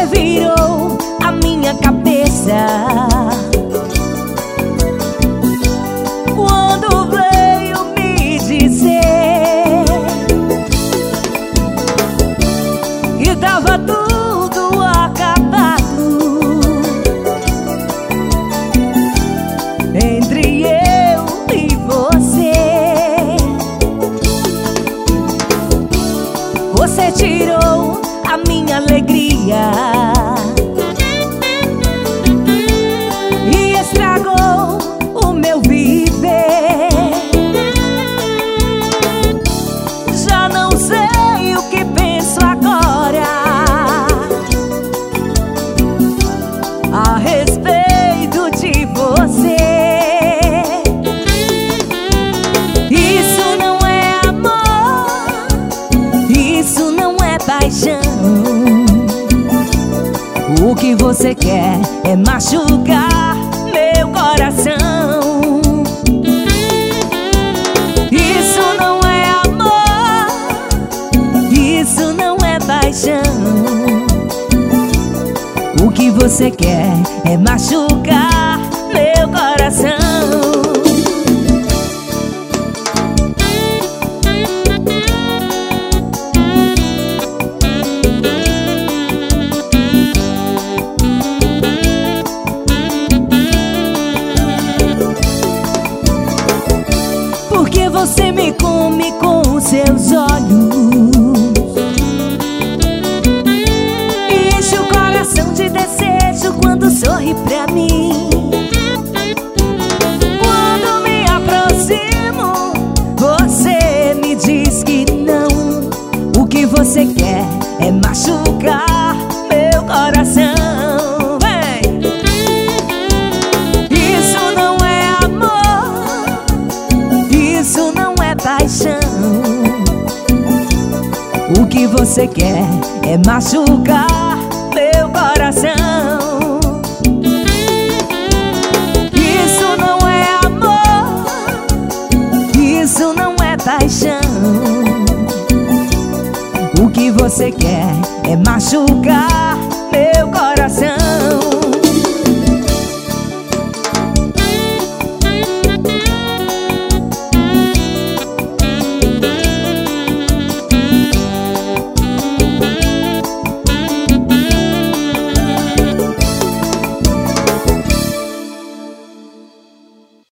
Você virou a minha cabeça quando veio me dizer que tava tudo acabado entre eu e você. Você tirou a minha alegria e estragou o meu viver. Já não sei o que penso agora a respeito de você. Isso não é amor, isso não é paixão. O que você quer é machucar meu coração. Isso não é amor, isso não é paixão. O que você quer é machucar meu coração. Porque você me come com os seus olhos e enche o coração de desejo quando sorri pra mim. Quando me aproximo, você me diz que não. O que você quer é machucar meu coração. Paixão. O que você quer é machucar meu coração. Isso não é amor, isso não é paixão. O que você quer é machucar meu coração.